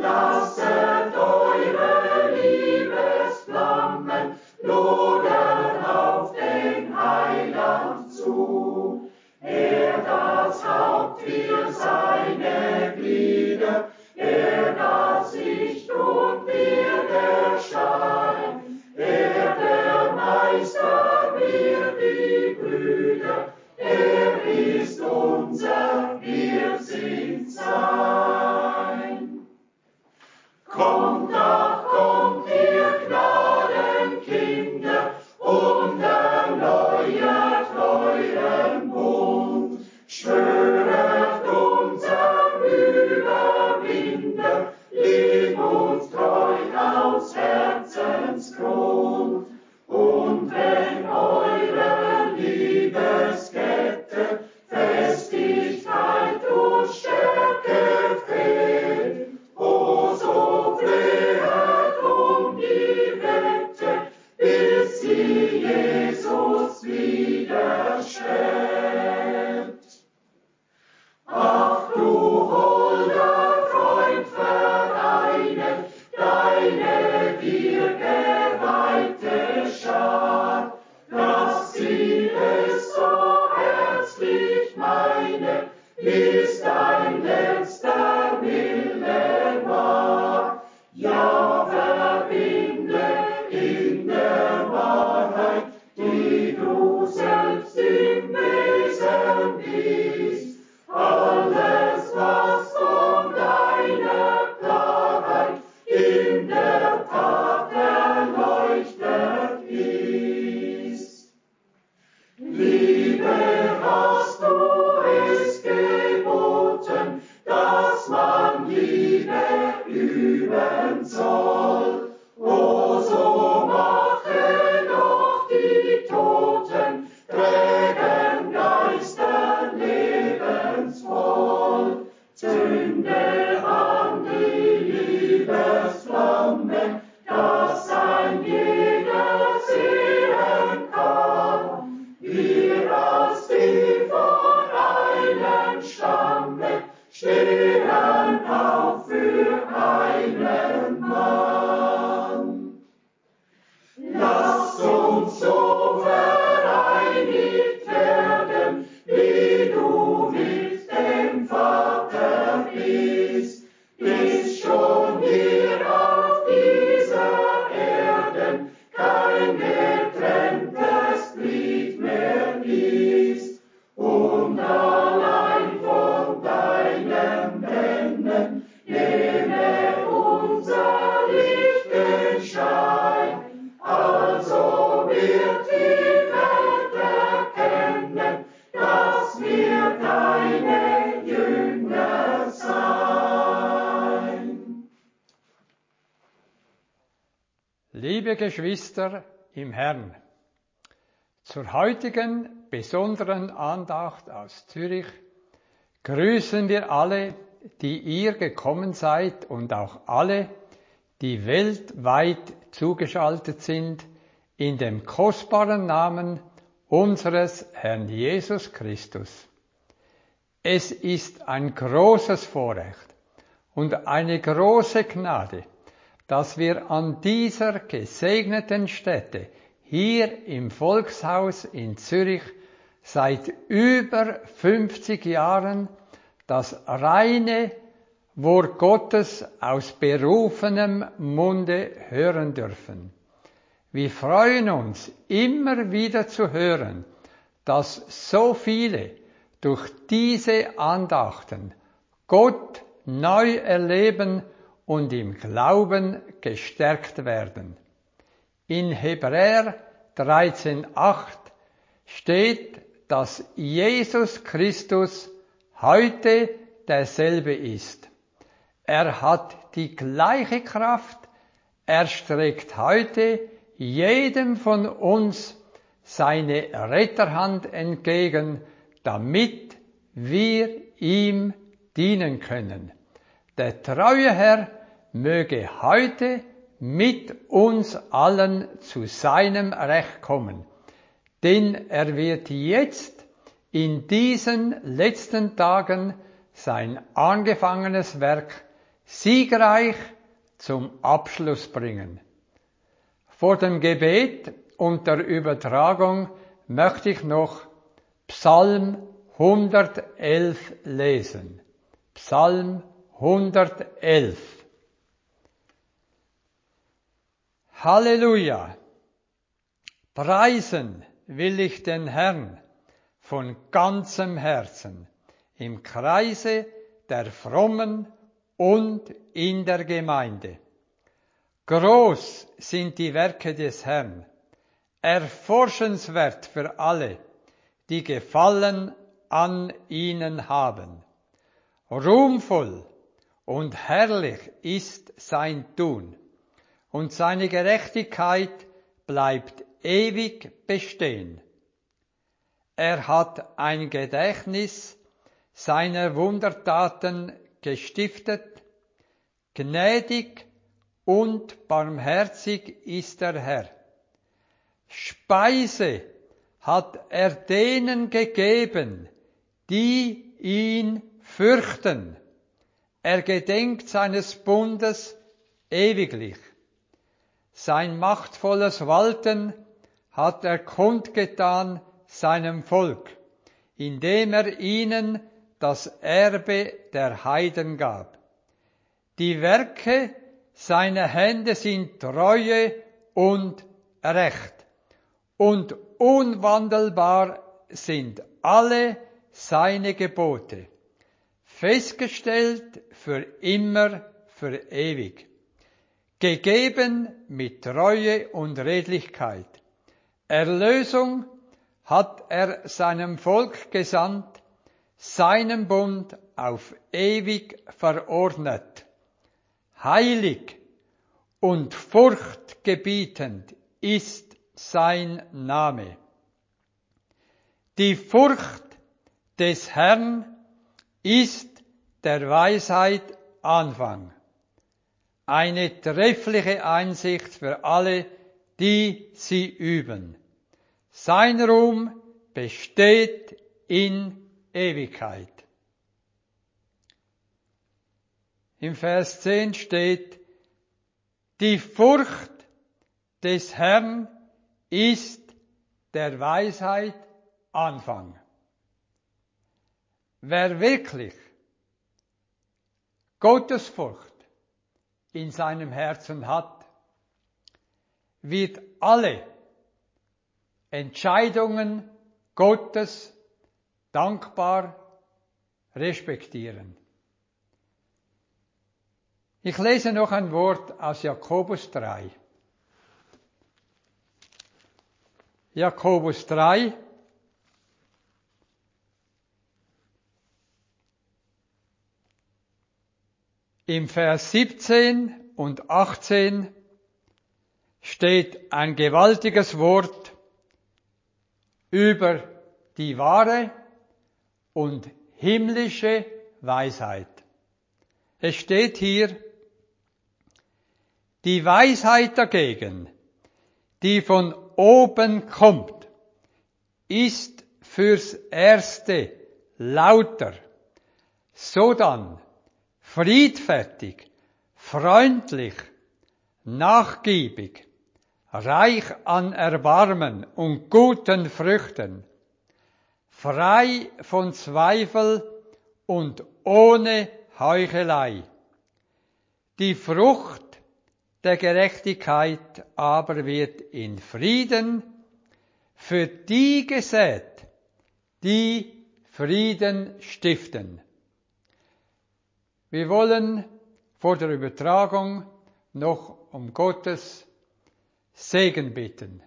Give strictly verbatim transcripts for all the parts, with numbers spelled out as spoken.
lasset eure Liebesflammen lodern auf den Heiland zu. Er das Haupt für seine Glieder, er das Licht und wir der Schein, er der Meister, wir die Brüder, er ist unser, wir sind sein. Kommt, ach kommt, ihr Gnadenkinder, und erneuert euren Bund, schwöret unser Überwinder, lieb und treu aus Herzensgrund. Und wenn eure Liebeskette Festigkeit und Stärke fehlt, o so flehet um die Wette, bis sie Jesus wiederstellt. Ach du holder Freund, vereine deine dir geweihte Schar, dass sie es so herzlich meine, bis dein letzter Wille war. Ja, verbinde in der Wahrheit, die du selbst im Wesen bist, alles, was von deiner Klarheit in der Tat erleuchtet ist. Liebe, hast du es geboten, dass man Liebe üben soll. O so mache doch die Toten, trägen Geister lebensvoll. Zünde an die Liebesflamme, dass ein jeder sehen kann. Wir als die von einem Stamme stehen auf für einen Mann. Lasst uns so vereinigt werden, wie du mit dem Vater bist, bis schon hier auf dieser Erde kein getrenntes Glied mehr ist, und allein von deinem Brennen nehme unser Licht den Schein, also wird die Welt erkennen, dass wir deine Jünger sein. Liebe Geschwister im Herrn, zur heutigen besonderen Andacht aus Zürich grüßen wir alle, die ihr gekommen seid, und auch alle, die weltweit zugeschaltet sind, in dem kostbaren Namen unseres Herrn Jesus Christus. Es ist ein großes Vorrecht und eine große Gnade, dass wir an dieser gesegneten Stätte hier im Volkshaus in Zürich seit über fünfzig Jahren das reine Wort Gottes aus berufenem Munde hören dürfen. Wir freuen uns, immer wieder zu hören, dass so viele durch diese Andachten Gott neu erleben und im Glauben gestärkt werden. In Hebräer dreizehn acht steht, dass Jesus Christus heute derselbe ist. Er hat die gleiche Kraft, er streckt heute jedem von uns seine Retterhand entgegen, damit wir ihm dienen können. Der treue Herr möge heute mit uns allen zu seinem Recht kommen, denn er wird jetzt in diesen letzten Tagen sein angefangenes Werk siegreich zum Abschluss bringen. Vor dem Gebet und der Übertragung möchte ich noch Psalm hundertelf lesen. Psalm hundertelf. Halleluja! Preisen will ich den Herrn von ganzem Herzen, im Kreise der Frommen und in der Gemeinde. Groß sind die Werke des Herrn, erforschenswert für alle, die Gefallen an ihnen haben. Ruhmvoll und herrlich ist sein Tun, und seine Gerechtigkeit bleibt ewig bestehen. Er hat ein Gedächtnis seiner Wundertaten gestiftet, gnädig und barmherzig ist der Herr. Speise hat er denen gegeben, die ihn fürchten. Er gedenkt seines Bundes ewiglich. Sein machtvolles Walten hat er kundgetan seinem Volk, indem er ihnen das Erbe der Heiden gab. Die Werke seiner Hände sind Treue und Recht, und unwandelbar sind alle seine Gebote, festgestellt für immer, für ewig, gegeben mit Treue und Redlichkeit. Erlösung hat er seinem Volk gesandt, seinem Bund auf ewig verordnet. Heilig und furchtgebietend ist sein Name. Die Furcht des Herrn ist der Weisheit Anfang. Eine treffliche Einsicht für alle, die sie üben. Sein Ruhm besteht in Ewigkeit. Im Vers zehn steht, die Furcht des Herrn ist der Weisheit Anfang. Wer wirklich Gottesfurcht in seinem Herzen hat, wird alle Entscheidungen Gottes dankbar respektieren. Ich lese noch ein Wort aus Jakobus drei. Jakobus drei, im Vers siebzehn und achtzehn steht ein gewaltiges Wort über die wahre und himmlische Weisheit. Es steht hier, die Weisheit dagegen, die von oben kommt, ist fürs Erste lauter, sodann friedfertig, freundlich, nachgiebig, reich an Erbarmen und guten Früchten, frei von Zweifel und ohne Heuchelei. Die Frucht der Gerechtigkeit aber wird in Frieden für die gesät, die Frieden stiften. Wir wollen vor der Übertragung noch um Gottes Segen bitten.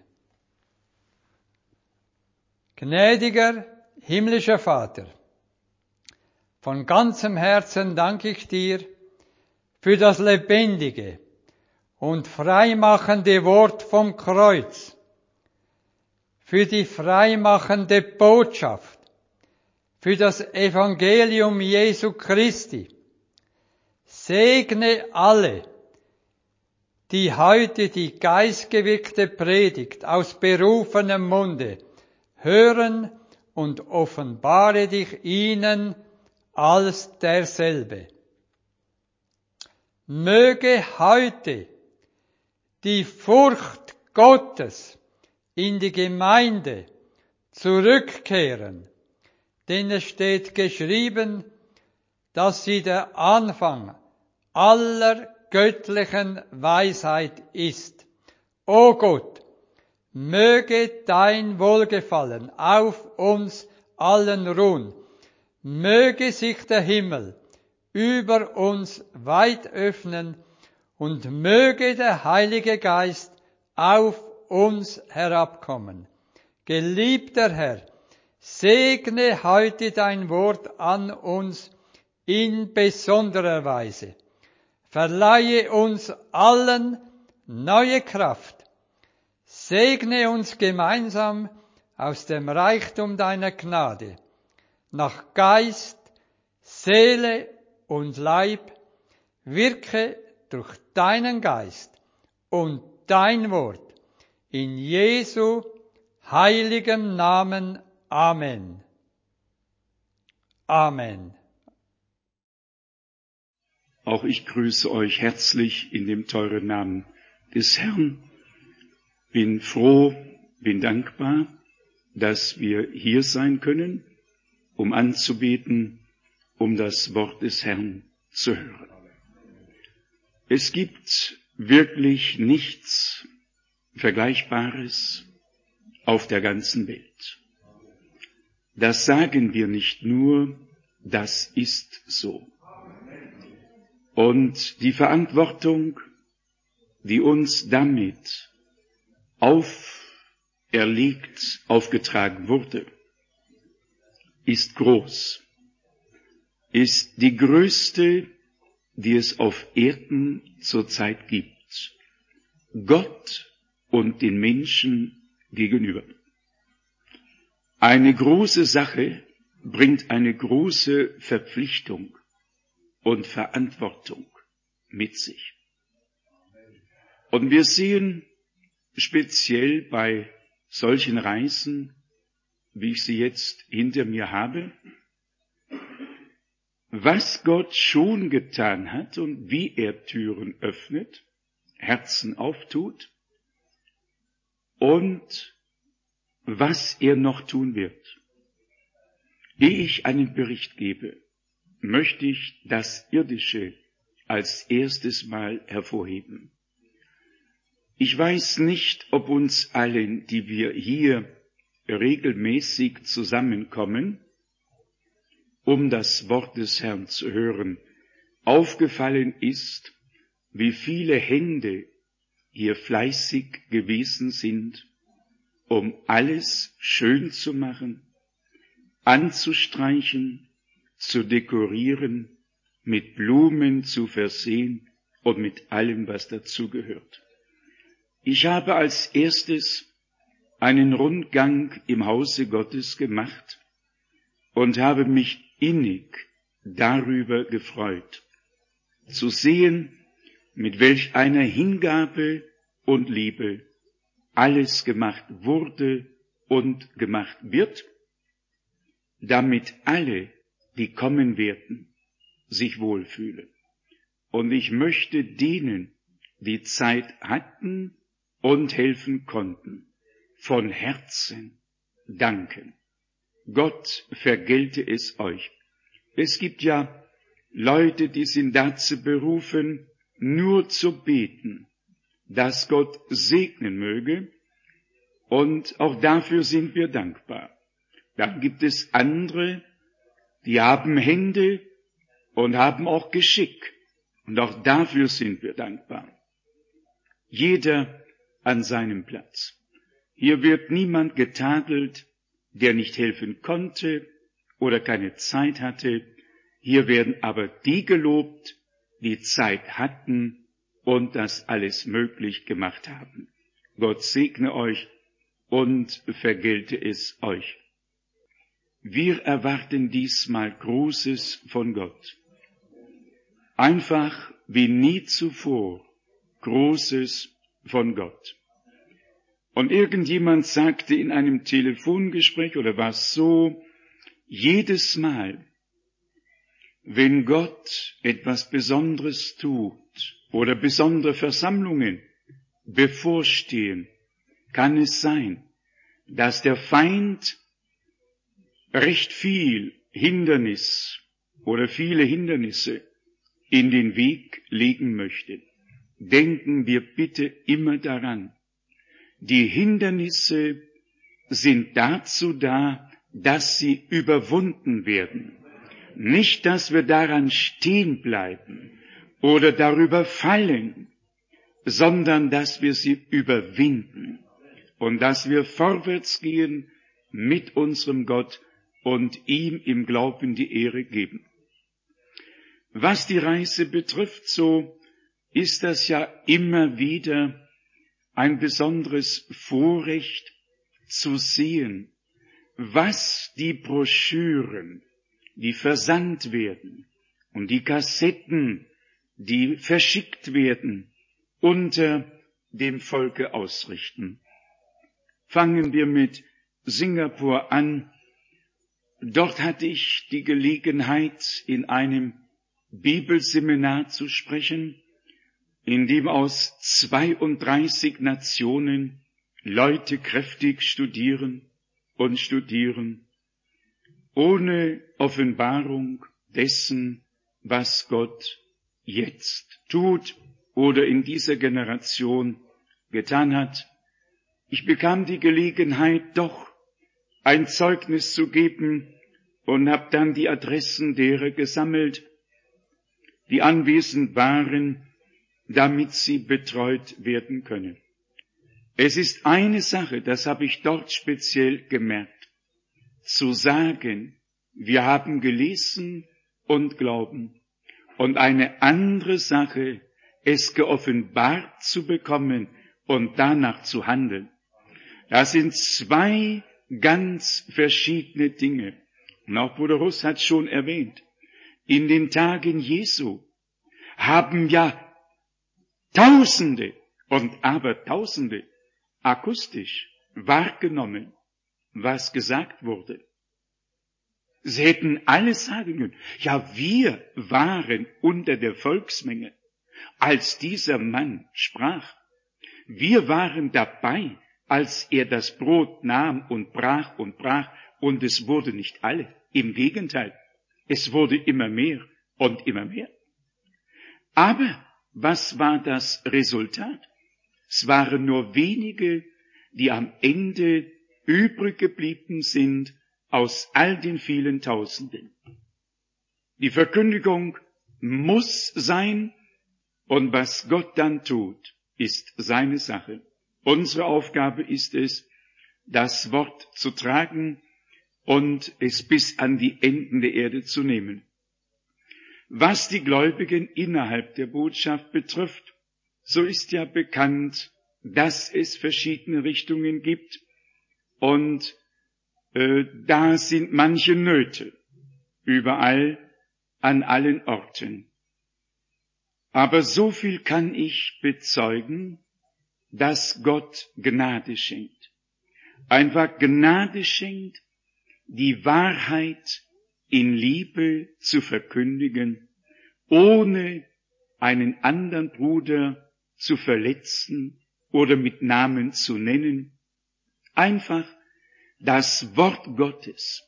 Gnädiger himmlischer Vater, von ganzem Herzen danke ich dir für das lebendige und freimachende Wort vom Kreuz, für die freimachende Botschaft, für das Evangelium Jesu Christi. Segne alle, die heute die geistgewirkte Predigt aus berufenem Munde hören und offenbare dich ihnen als derselbe. möge heute die Furcht Gottes in die Gemeinde zurückkehren, denn es steht geschrieben, dass sie der Anfang aller göttlichen Weisheit ist. O Gott, möge dein Wohlgefallen auf uns allen ruhen, möge sich der Himmel über uns weit öffnen und möge der Heilige Geist auf uns herabkommen. Geliebter Herr, segne heute dein Wort an uns in besonderer Weise. Verleihe uns allen neue Kraft. Segne uns gemeinsam aus dem Reichtum deiner Gnade, nach Geist, Seele und Leib, wirke durch deinen Geist und dein Wort in Jesu heiligem Namen. Amen. Amen. Auch ich grüße euch herzlich in dem teuren Namen des Herrn. Bin froh, bin dankbar, dass wir hier sein können, um anzubeten, um das Wort des Herrn zu hören. Es gibt wirklich nichts Vergleichbares auf der ganzen Welt. Das sagen wir nicht nur, das ist so. Und die Verantwortung, die uns damit auferlegt, aufgetragen wurde, ist groß, ist die größte, die es auf Erden zurzeit gibt, Gott und den Menschen gegenüber. Eine große Sache bringt eine große Verpflichtung und Verantwortung mit sich. Und wir sehen speziell bei solchen Reisen, wie ich sie jetzt hinter mir habe, was Gott schon getan hat und wie er Türen öffnet, Herzen auftut und was er noch tun wird. Ehe ich einen Bericht gebe, möchte ich das Irdische als erstes Mal hervorheben. Ich weiß nicht, ob uns allen, die wir hier regelmäßig zusammenkommen, um das Wort des Herrn zu hören, aufgefallen ist, wie viele Hände hier fleißig gewesen sind, um alles schön zu machen, anzustreichen, zu dekorieren, mit Blumen zu versehen und mit allem, was dazugehört. Ich habe als erstes einen Rundgang im Hause Gottes gemacht und habe mich innig darüber gefreut, zu sehen, mit welch einer Hingabe und Liebe alles gemacht wurde und gemacht wird, damit alle, die kommen werden, sich wohlfühlen. Und ich möchte denen, die Zeit hatten und helfen konnten, von Herzen danken. Gott vergelte es euch. Es gibt ja Leute, die sind dazu berufen, nur zu beten, dass Gott segnen möge, und auch dafür sind wir dankbar. Dann gibt es andere, die haben Hände und haben auch Geschick, und auch dafür sind wir dankbar. Jeder an seinem Platz. Hier wird niemand getadelt, der nicht helfen konnte oder keine Zeit hatte. Hier werden aber die gelobt, die Zeit hatten und das alles möglich gemacht haben. Gott segne euch und vergelte es euch. Wir erwarten diesmal Großes von Gott. Einfach wie nie zuvor Großes von Gott. Und irgendjemand sagte in einem Telefongespräch, oder war es so, jedes Mal, wenn Gott etwas Besonderes tut oder besondere Versammlungen bevorstehen, kann es sein, dass der Feind recht viel Hindernis oder viele Hindernisse in den Weg legen möchte. Denken wir bitte immer daran, die Hindernisse sind dazu da, dass sie überwunden werden. Nicht, dass wir daran stehen bleiben oder darüber fallen, sondern dass wir sie überwinden und dass wir vorwärts gehen mit unserem Gott und ihm im Glauben die Ehre geben. Was die Reise betrifft, so ist das ja immer wieder ein besonderes Vorrecht zu sehen, was die Broschüren, die versandt werden und die Kassetten, die verschickt werden, unter dem Volke ausrichten. Fangen wir mit Singapur an. Dort hatte ich die Gelegenheit, in einem Bibelseminar zu sprechen, in dem aus zweiunddreißig Nationen Leute kräftig studieren und studieren, ohne Offenbarung dessen, was Gott jetzt tut oder in dieser Generation getan hat. Ich bekam die Gelegenheit, doch ein Zeugnis zu geben und habe dann die Adressen derer gesammelt, die anwesend waren, damit sie betreut werden können. Es ist eine Sache, das habe ich dort speziell gemerkt, zu sagen, wir haben gelesen und glauben, und eine andere Sache, es geoffenbart zu bekommen und danach zu handeln. Das sind zwei ganz verschiedene Dinge. Und auch Bruder Russ hat schon erwähnt, in den Tagen Jesu haben ja Tausende und Abertausende akustisch wahrgenommen, was gesagt wurde. Sie hätten alles sagen können. Ja, wir waren unter der Volksmenge, als dieser Mann sprach. Wir waren dabei, als er das Brot nahm und brach und brach, und es wurde nicht alle. Im Gegenteil, es wurde immer mehr und immer mehr. Aber was war das Resultat? Es waren nur wenige, die am Ende übrig geblieben sind aus all den vielen Tausenden. Die Verkündigung muss sein, und was Gott dann tut, ist seine Sache. Unsere Aufgabe ist es, das Wort zu tragen und es bis an die Enden der Erde zu nehmen. Was die Gläubigen innerhalb der Botschaft betrifft, so ist ja bekannt, dass es verschiedene Richtungen gibt und äh, da sind manche Nöte, überall, an allen Orten. Aber so viel kann ich bezeugen, dass Gott Gnade schenkt. Einfach Gnade schenkt, die Wahrheit in Liebe zu verkündigen, ohne einen anderen Bruder zu verletzen oder mit Namen zu nennen. Einfach das Wort Gottes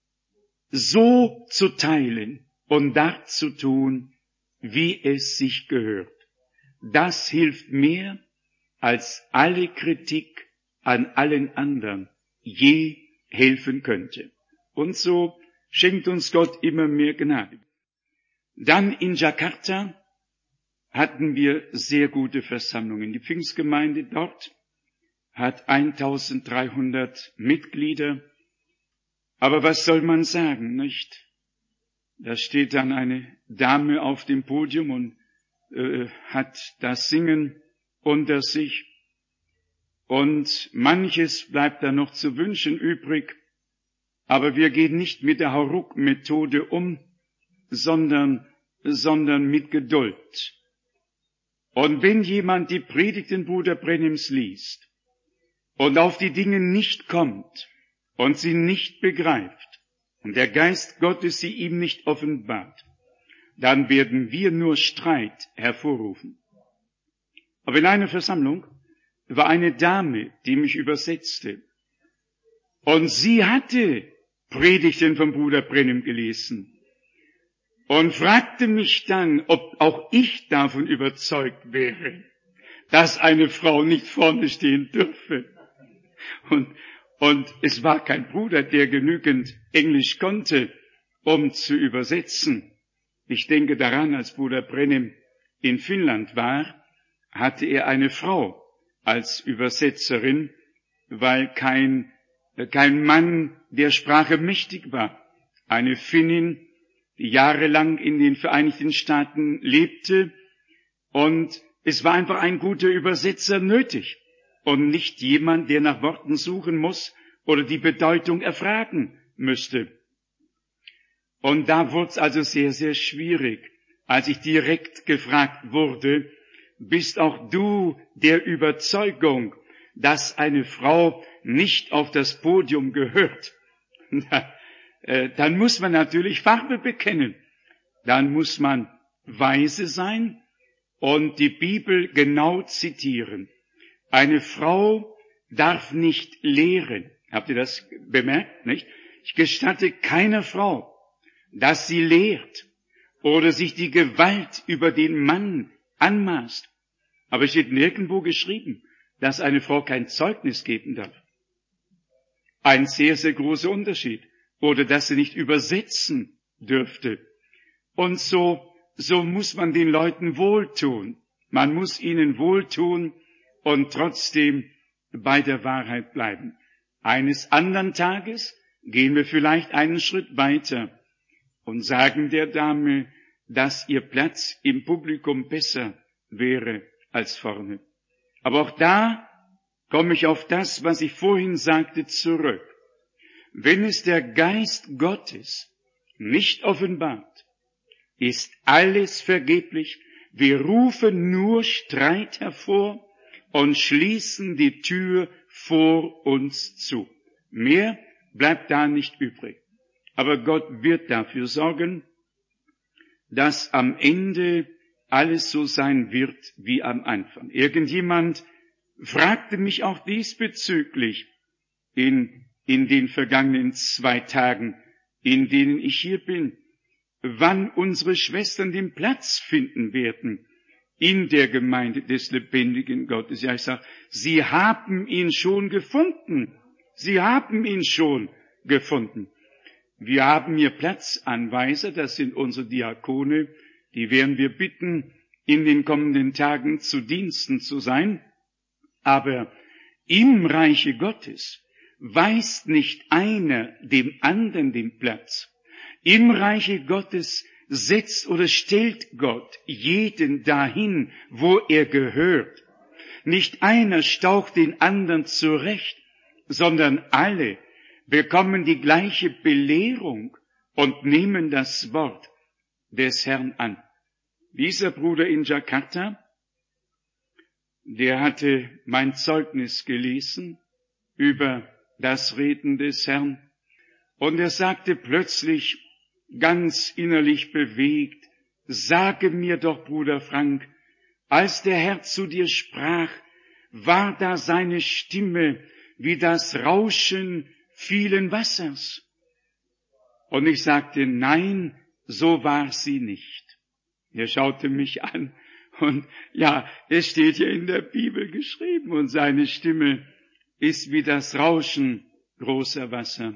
so zu teilen und darzutun, wie es sich gehört. Das hilft mehr, als alle Kritik an allen anderen je helfen könnte. Und so schenkt uns Gott immer mehr Gnade. Dann in Jakarta hatten wir sehr gute Versammlungen. Die Pfingstgemeinde dort hat eintausenddreihundert Mitglieder. Aber was soll man sagen, nicht? Da steht dann eine Dame auf dem Podium und äh, hat das Singen unter sich. Und manches bleibt da noch zu wünschen übrig. Aber wir gehen nicht mit der Hauruck-Methode um, sondern, sondern mit Geduld. Und wenn jemand die Predigten Bruder Brennims liest und auf die Dinge nicht kommt und sie nicht begreift und der Geist Gottes sie ihm nicht offenbart, dann werden wir nur Streit hervorrufen. Aber in einer Versammlung war eine Dame, die mich übersetzte. Und sie hatte Predigten vom Bruder Brennim gelesen und fragte mich dann, ob auch ich davon überzeugt wäre, dass eine Frau nicht vorne stehen dürfe. Und, und es war kein Bruder, der genügend Englisch konnte, um zu übersetzen. Ich denke daran, als Bruder Brennim in Finnland war, hatte er eine Frau als Übersetzerin, weil kein, kein Mann der Sprache mächtig war. Eine Finnin, die jahrelang in den Vereinigten Staaten lebte, und es war einfach ein guter Übersetzer nötig und nicht jemand, der nach Worten suchen muss oder die Bedeutung erfragen müsste. Und da wurde es also sehr, sehr schwierig, als ich direkt gefragt wurde, bist auch du der Überzeugung, dass eine Frau nicht auf das Podium gehört? Na, äh, dann muss man natürlich Farbe bekennen. Dann muss man weise sein und die Bibel genau zitieren. Eine Frau darf nicht lehren. Habt ihr das bemerkt, nicht? Ich gestatte keiner Frau, dass sie lehrt oder sich die Gewalt über den Mann anmaßt. Aber es steht nirgendwo geschrieben, dass eine Frau kein Zeugnis geben darf. Ein sehr, sehr großer Unterschied. Oder dass sie nicht übersetzen dürfte. Und so, so muss man den Leuten wohltun. Man muss ihnen wohltun und trotzdem bei der Wahrheit bleiben. Eines anderen Tages gehen wir vielleicht einen Schritt weiter und sagen der Dame, dass ihr Platz im Publikum besser wäre als vorne. Aber auch da komme ich auf das, was ich vorhin sagte, zurück. Wenn es der Geist Gottes nicht offenbart, ist alles vergeblich. Wir rufen nur Streit hervor und schließen die Tür vor uns zu. Mehr bleibt da nicht übrig. Aber Gott wird dafür sorgen, dass am Ende alles so sein wird wie am Anfang. Irgendjemand fragte mich auch diesbezüglich in, in den vergangenen zwei Tagen, in denen ich hier bin, wann unsere Schwestern den Platz finden werden in der Gemeinde des lebendigen Gottes. Ja, ich sage, sie haben ihn schon gefunden. Sie haben ihn schon gefunden. Wir haben hier Platzanweiser, das sind unsere Diakone, die werden wir bitten, in den kommenden Tagen zu Diensten zu sein. Aber im Reiche Gottes weist nicht einer dem anderen den Platz. Im Reiche Gottes setzt oder stellt Gott jeden dahin, wo er gehört. Nicht einer staucht den anderen zurecht, sondern alle bekommen die gleiche Belehrung und nehmen das Wort des Herrn an. Dieser Bruder in Jakarta, der hatte mein Zeugnis gelesen über das Reden des Herrn, und er sagte plötzlich ganz innerlich bewegt, sage mir doch, Bruder Frank, als der Herr zu dir sprach, war da seine Stimme wie das Rauschen vielen Wassers? Und ich sagte, nein, so war sie nicht. Er schaute mich an und ja, es steht ja in der Bibel geschrieben und seine Stimme ist wie das Rauschen großer Wasser.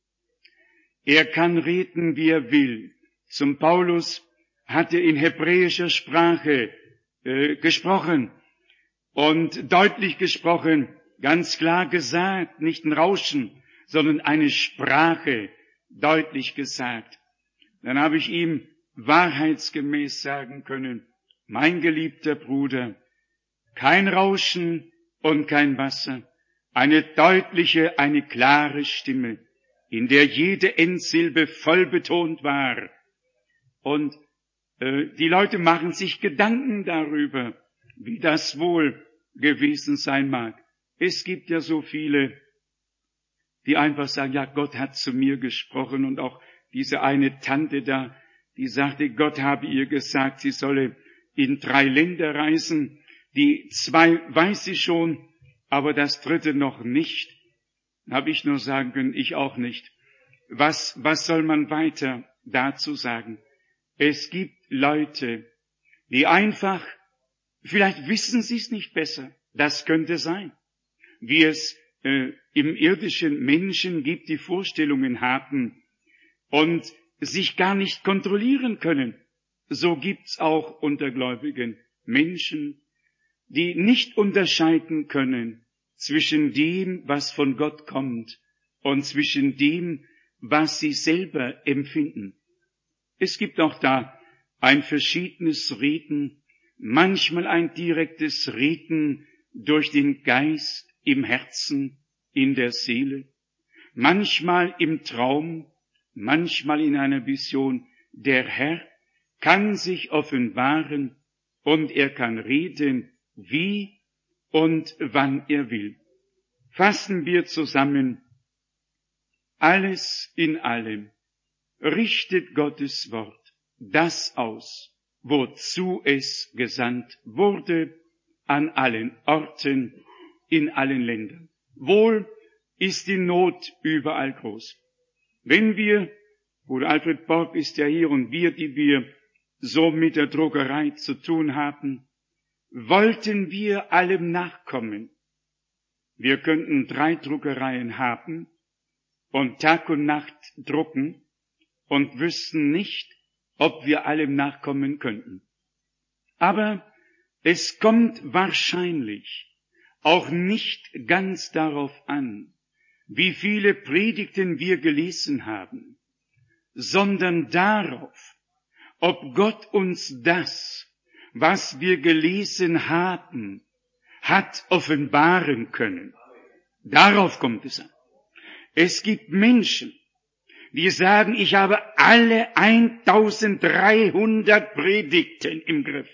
Er kann reden, wie er will. Zum Paulus hat er in hebräischer Sprache äh, gesprochen und deutlich gesprochen, ganz klar gesagt, nicht ein Rauschen, sondern eine Sprache, deutlich gesagt. Dann habe ich ihm wahrheitsgemäß sagen können, mein geliebter Bruder, kein Rauschen und kein Wasser, eine deutliche, eine klare Stimme, in der jede Endsilbe voll betont war. Und äh, die Leute machen sich Gedanken darüber, wie das wohl gewesen sein mag. Es gibt ja so viele, die einfach sagen, ja, Gott hat zu mir gesprochen, und auch diese eine Tante da, die sagte, Gott habe ihr gesagt, sie solle in drei Länder reisen. Die zwei weiß sie schon, aber das dritte noch nicht. Habe ich nur sagen können, ich auch nicht. Was, was soll man weiter dazu sagen? Es gibt Leute, die einfach, vielleicht wissen sie es nicht besser. Das könnte sein. Wie es äh, im irdischen Menschen gibt, die Vorstellungen haben und sich gar nicht kontrollieren können. So gibt's auch unter gläubigen Menschen, die nicht unterscheiden können zwischen dem, was von Gott kommt, und zwischen dem, was sie selber empfinden. Es gibt auch da ein verschiedenes Reden, manchmal ein direktes Reden durch den Geist im Herzen, in der Seele, manchmal im Traum, manchmal in einer Vision. Der Herr kann sich offenbaren und er kann reden, wie und wann er will. Fassen wir zusammen, alles in allem richtet Gottes Wort das aus, wozu es gesandt wurde, an allen Orten, in allen Ländern. Wohl ist die Not überall groß. Wenn wir, Bruder Alfred Borg ist ja hier und wir, die wir so mit der Druckerei zu tun haben, wollten wir allem nachkommen. Wir könnten drei Druckereien haben und Tag und Nacht drucken und wüssten nicht, ob wir allem nachkommen könnten. Aber es kommt wahrscheinlich auch nicht ganz darauf an, wie viele Predigten wir gelesen haben, sondern darauf, ob Gott uns das, was wir gelesen haben, hat offenbaren können. Darauf kommt es an. Es gibt Menschen, die sagen, ich habe alle eintausenddreihundert Predigten im Griff.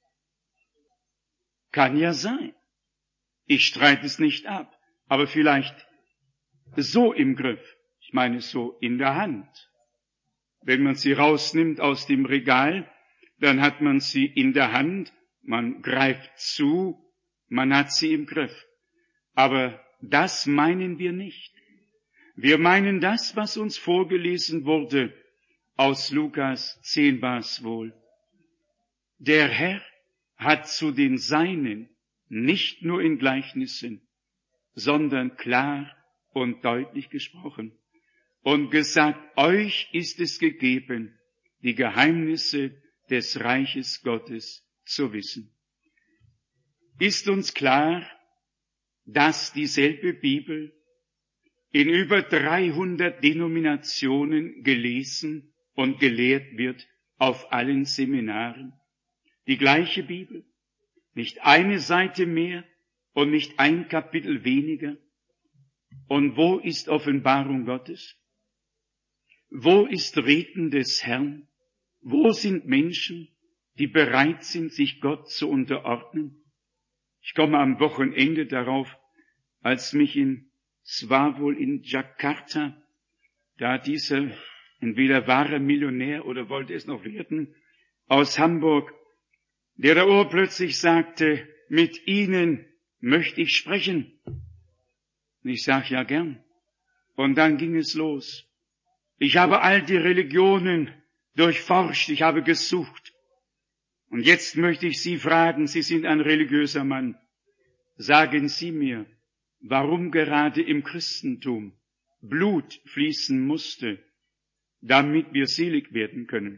Kann ja sein. Ich streite es nicht ab, aber vielleicht so im Griff. Ich meine so in der Hand. Wenn man sie rausnimmt aus dem Regal, dann hat man sie in der Hand, man greift zu, man hat sie im Griff. Aber das meinen wir nicht. Wir meinen das, was uns vorgelesen wurde, aus Lukas zehn war es wohl. Der Herr hat zu den Seinen nicht nur in Gleichnissen, sondern klar und deutlich gesprochen und gesagt, euch ist es gegeben, die Geheimnisse des Reiches Gottes zu wissen. Ist uns klar, dass dieselbe Bibel in über dreihundert Denominationen gelesen und gelehrt wird auf allen Seminaren? Die gleiche Bibel, nicht eine Seite mehr und nicht ein Kapitel weniger. Und wo ist Offenbarung Gottes? Wo ist Reden des Herrn? Wo sind Menschen, die bereit sind, sich Gott zu unterordnen? Ich komme am Wochenende darauf, als mich in, es war wohl in Jakarta, da dieser, entweder war er Millionär oder wollte es noch werden, aus Hamburg, der da urplötzlich sagte, mit Ihnen möchte ich sprechen. Und ich sag ja gern. Und dann ging es los. Ich habe all die Religionen durchforscht, ich habe gesucht. Und jetzt möchte ich Sie fragen, Sie sind ein religiöser Mann. Sagen Sie mir, warum gerade im Christentum Blut fließen musste, damit wir selig werden können.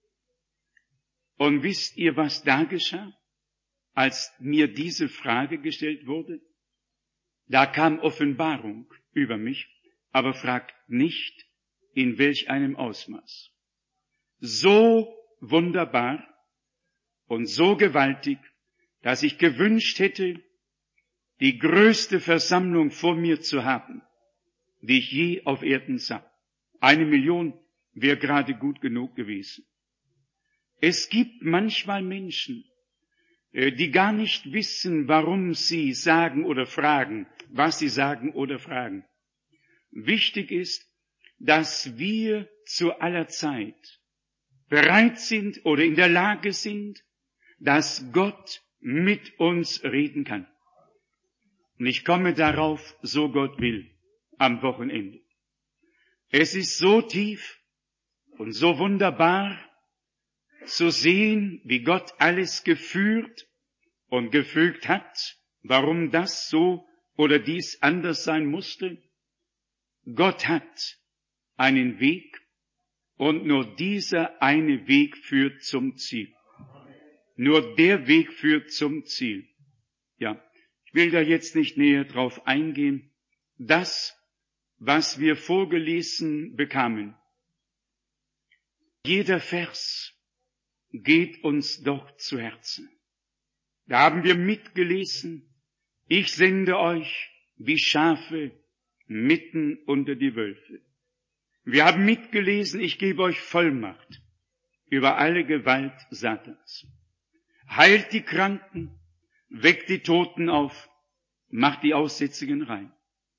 Und wisst ihr, was da geschah, als mir diese Frage gestellt wurde? Da kam Offenbarung über mich, aber fragt nicht, in welch einem Ausmaß. So wunderbar und so gewaltig, dass ich gewünscht hätte, die größte Versammlung vor mir zu haben, die ich je auf Erden sah. Eine Million wäre gerade gut genug gewesen. Es gibt manchmal Menschen, die gar nicht wissen, warum sie sagen oder fragen, was sie sagen oder fragen. Wichtig ist, dass wir zu aller Zeit bereit sind oder in der Lage sind, dass Gott mit uns reden kann. Und ich komme darauf, so Gott will, am Wochenende. Es ist so tief und so wunderbar zu sehen, wie Gott alles geführt und gefügt hat, warum das so oder dies anders sein musste. Gott hat einen Weg und nur dieser eine Weg führt zum Ziel. Nur der Weg führt zum Ziel. Ja, ich will da jetzt nicht näher drauf eingehen. Das, was wir vorgelesen bekamen, jeder Vers geht uns doch zu Herzen. Da haben wir mitgelesen, ich sende euch wie Schafe mitten unter die Wölfe. Wir haben mitgelesen, ich gebe euch Vollmacht über alle Gewalt Satans. Heilt die Kranken, weckt die Toten auf, macht die Aussätzigen rein.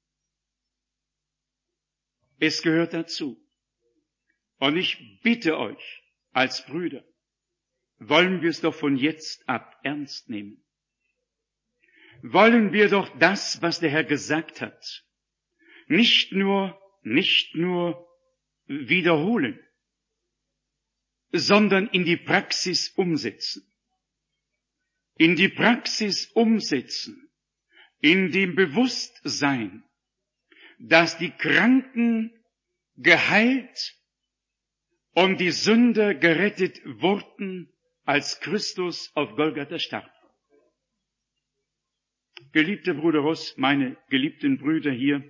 Es gehört dazu. Und ich bitte euch als Brüder, wollen wir es doch von jetzt ab ernst nehmen. Wollen wir doch das, was der Herr gesagt hat, nicht nur, nicht nur wiederholen, sondern in die Praxis umsetzen. In die Praxis umsetzen, in dem Bewusstsein, dass die Kranken geheilt und die Sünder gerettet wurden, als Christus auf Golgatha starb. Geliebter Bruder Ross, meine geliebten Brüder hier,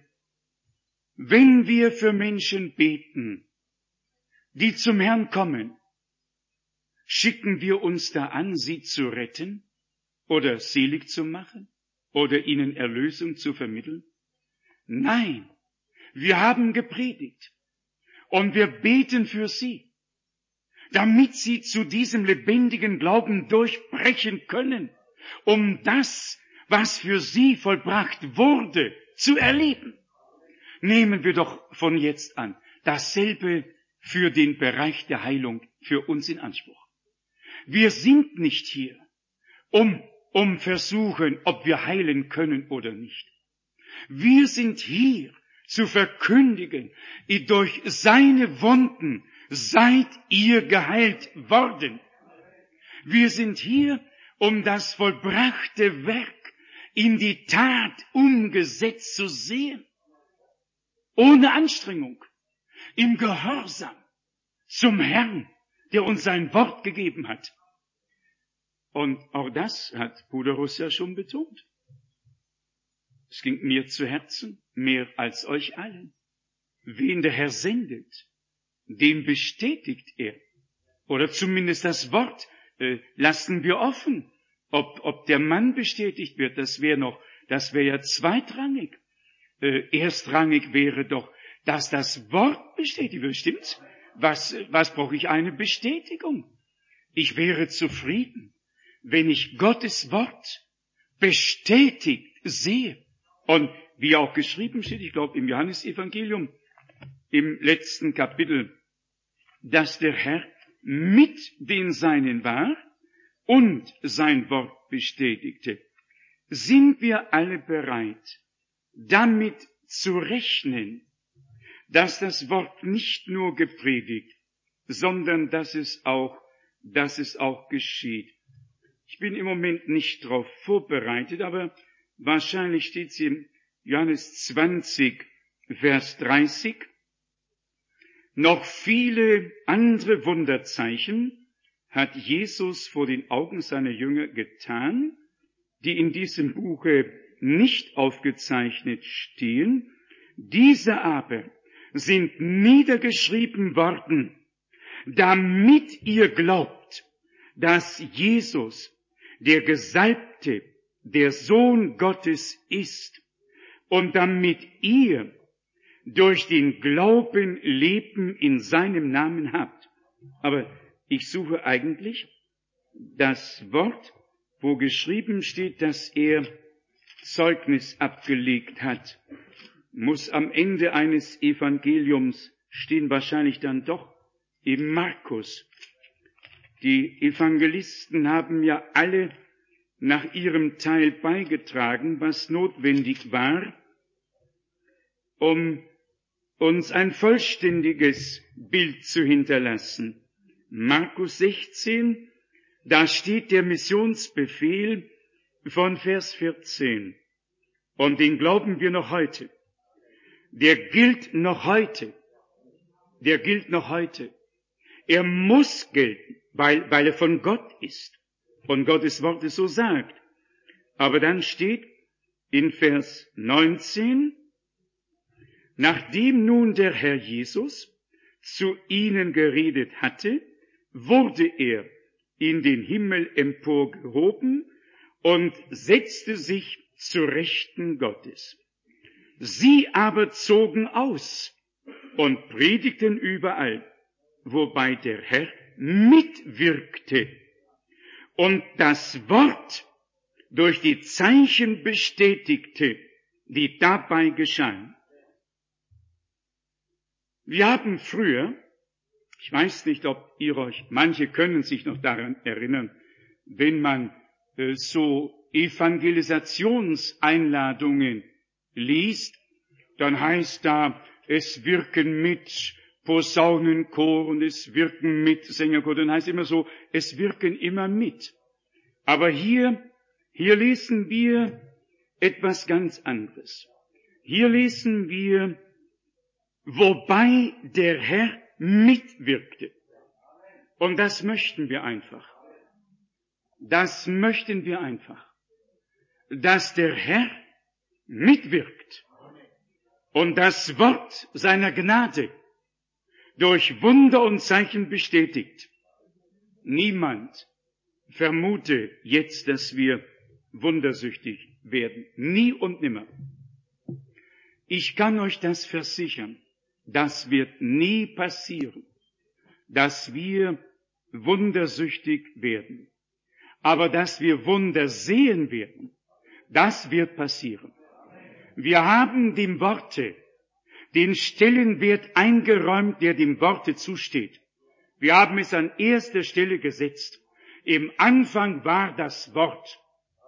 wenn wir für Menschen beten, die zum Herrn kommen, schicken wir uns da an, sie zu retten oder selig zu machen oder ihnen Erlösung zu vermitteln? Nein, wir haben gepredigt und wir beten für sie, damit sie zu diesem lebendigen Glauben durchbrechen können, um das, was für sie vollbracht wurde, zu erleben. Nehmen wir doch von jetzt an dasselbe für den Bereich der Heilung für uns in Anspruch. Wir sind nicht hier, um, um versuchen, ob wir heilen können oder nicht. Wir sind hier zu verkündigen, durch seine Wunden seid ihr geheilt worden. Wir sind hier, um das vollbrachte Werk in die Tat umgesetzt zu sehen. Ohne Anstrengung, im Gehorsam zum Herrn, der uns sein Wort gegeben hat. Und auch das hat Bruder Russ ja schon betont. Es ging mir zu Herzen, mehr als euch allen. Wen der Herr sendet, den bestätigt er. Oder zumindest das Wort äh, lassen wir offen. Ob, ob der Mann bestätigt wird, das wäre noch, das wäre ja zweitrangig. Äh, erstrangig wäre doch, dass das Wort bestätigt wird. Stimmt's? Was, was brauche ich eine Bestätigung? Ich wäre zufrieden, wenn ich Gottes Wort bestätigt sehe. Und wie auch geschrieben steht, ich glaube im Johannesevangelium, im letzten Kapitel, dass der Herr mit den Seinen war und sein Wort bestätigte, sind wir alle bereit, damit zu rechnen, dass das Wort nicht nur gepredigt, sondern dass es auch, dass es auch geschieht. Ich bin im Moment nicht darauf vorbereitet, aber wahrscheinlich steht es in Johannes zwanzig, Vers dreißig. Noch viele andere Wunderzeichen hat Jesus vor den Augen seiner Jünger getan, die in diesem Buche nicht aufgezeichnet stehen. Diese aber sind niedergeschrieben worden, damit ihr glaubt, dass Jesus, der Gesalbte, der Sohn Gottes ist, und damit ihr durch den Glauben Leben in seinem Namen habt. Aber ich suche eigentlich das Wort, wo geschrieben steht, dass er Zeugnis abgelegt hat. Muss am Ende eines Evangeliums stehen, wahrscheinlich dann doch im Markus. Die Evangelisten haben ja alle nach ihrem Teil beigetragen, was notwendig war, um uns ein vollständiges Bild zu hinterlassen. Markus sechzehn, da steht der Missionsbefehl von Vers vierzehn. Und den glauben wir noch heute. Der gilt noch heute. Der gilt noch heute. Er muss gelten, weil, weil er von Gott ist und Gottes Wort es so sagt. Aber dann steht in Vers neunzehn, nachdem nun der Herr Jesus zu ihnen geredet hatte, wurde er in den Himmel emporgehoben und setzte sich zu Rechten Gottes. Sie aber zogen aus und predigten überall, wobei der Herr mitwirkte und das Wort durch die Zeichen bestätigte, die dabei geschahen. Wir haben früher, ich weiß nicht, ob ihr euch, manche können sich noch daran erinnern, wenn man äh, so Evangelisationseinladungen liest, dann heißt da, es wirken mit Posaunenchor und es wirken mit Sängerchor, dann heißt immer so, es wirken immer mit. Aber hier, hier lesen wir etwas ganz anderes. Hier lesen wir, wobei der Herr mitwirkte. Und das möchten wir einfach. Das möchten wir einfach. Dass der Herr mitwirkt und das Wort seiner Gnade durch Wunder und Zeichen bestätigt. Niemand vermute jetzt, dass wir wundersüchtig werden. Nie und nimmer. Ich kann euch das versichern. Das wird nie passieren, dass wir wundersüchtig werden. Aber dass wir Wunder sehen werden, das wird passieren. Wir haben dem Worte den Stellenwert eingeräumt, der dem Worte zusteht. Wir haben es an erster Stelle gesetzt. Im Anfang war das Wort.